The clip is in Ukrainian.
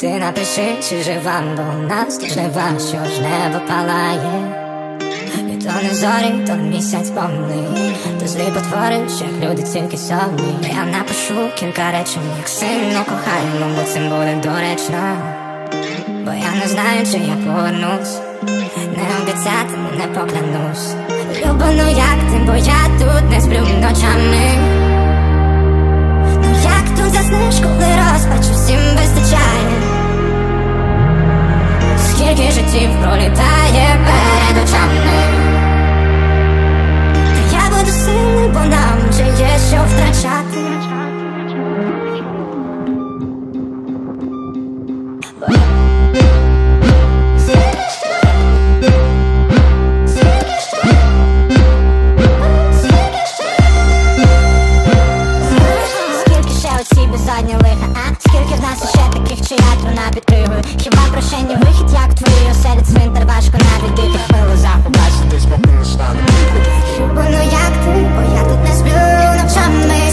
Ти напиши, чи жива, бо у нас тут жива, що ж небо палає. І то не зорі, то місяць повний, то злі потвори, що як люди тільки собі. Я напишу кілька речень, як сильно кохаємо, бо цим буде доречно. Бо я не знаю, чи я повернусь, не обіцяти, не поклянусь. Люба, ну як ти, бо я тут не сплю ночами. Ну як тут заснеш, коли розпачу всім вистачає? Скільки життів пролітає перед очами. Та я буду сильний, бо нам вже є що втрачати. Безодні лиха, а? Скільки в нас іще таких, чия труна підтримує? Хіба прощення вихід, як твої оселі цвинтар, важко навіть дити хвилу захопасити, спокійно стане. Люба, ну як ти, бо я тут не сплю ночами.